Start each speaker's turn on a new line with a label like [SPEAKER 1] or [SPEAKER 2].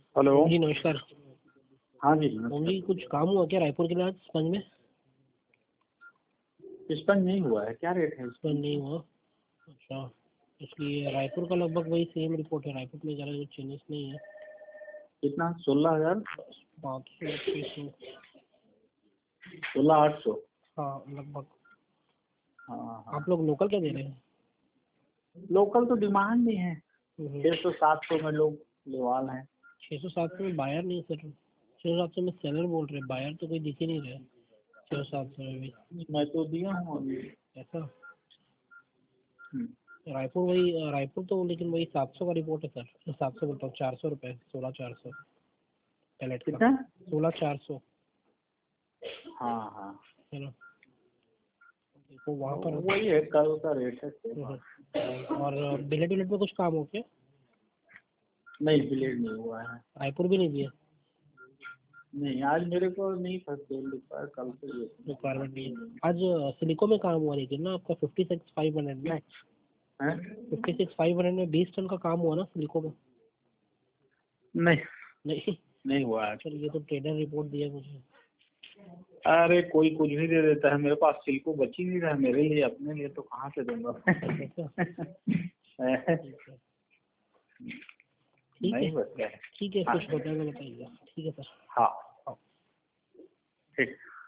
[SPEAKER 1] Hello
[SPEAKER 2] जी नमस्कार।
[SPEAKER 1] हाँ जी
[SPEAKER 2] ओम जी कुछ काम हुआ क्या रायपुर के लिए आज स्पंज में?
[SPEAKER 1] स्पंज नहीं हुआ है, क्या रेट है इसका?
[SPEAKER 2] स्पंज नहीं हुआ। अच्छा, इसलिए रायपुर का लगभग वही सेम रिपोर्ट है। रायपुर में ज़्यादा कुछ चेंजेस नहीं है।
[SPEAKER 1] कितना? 16,000?
[SPEAKER 2] 500 600।
[SPEAKER 1] 16,800?
[SPEAKER 2] हाँ लगभग।
[SPEAKER 1] हाँ हाँ।
[SPEAKER 2] आप लोग लोकल क्या दे रहे हैं?
[SPEAKER 1] लोकल तो डिमांड नहीं है,
[SPEAKER 2] 600
[SPEAKER 1] 600-700 में लोग लेवाल हैं।
[SPEAKER 2] 700 में बायर नहीं सर। 600 700 में सेलर बोल रहे, बायर तो कोई दिख ही नहीं रहे 600 700 में भी।
[SPEAKER 1] मैं तो दिया हूँ अभी।
[SPEAKER 2] ऐसा
[SPEAKER 1] हम्म।
[SPEAKER 2] रायपुर तो लेकिन वही 700 का रिपोर्ट है सर। 700 बोलता हूँ, 400 रुपये, 16 400 पैलेट का।
[SPEAKER 1] कितना?
[SPEAKER 2] 16 400
[SPEAKER 1] हाँ हाँ,
[SPEAKER 2] है ना। देखो वहाँ पर।
[SPEAKER 1] वही है, कल का रेट है।
[SPEAKER 2] और बिलेट विलेट में कुछ काम हो क्या?
[SPEAKER 1] नहीं, ब्लेड नहीं हुआ है।
[SPEAKER 2] रायपुर भी नहीं दिया?
[SPEAKER 1] नहीं, आज मेरे को नहीं था सेल लिखा है, कल से
[SPEAKER 2] रिक्वायरमेंट नहीं है आज। सिलिको में काम हुआ लेकिन ना आपका 56 500 में।
[SPEAKER 1] है।
[SPEAKER 2] 56 500 में 20 टन का काम हुआ ना सिलिको में?
[SPEAKER 1] नहीं
[SPEAKER 2] नहीं
[SPEAKER 1] नहीं हुआ है।
[SPEAKER 2] सर, ये तो ट्रेडर रिपोर्ट दिया मुझे।
[SPEAKER 1] अरे कोई कुछ भी दे देता है, मेरे पास सिल्को बच ही नहीं रहा है मेरे लिए, अपने लिए तो कहाँ से दूंगा।
[SPEAKER 2] ठीक
[SPEAKER 1] नहीं
[SPEAKER 2] है
[SPEAKER 1] बच रहा है।
[SPEAKER 2] ठीक है,
[SPEAKER 1] हाँ
[SPEAKER 2] कुछ होता है तो बताइएगा। ठीक है सर।
[SPEAKER 1] हाँ
[SPEAKER 2] हाँ।
[SPEAKER 1] ठीक।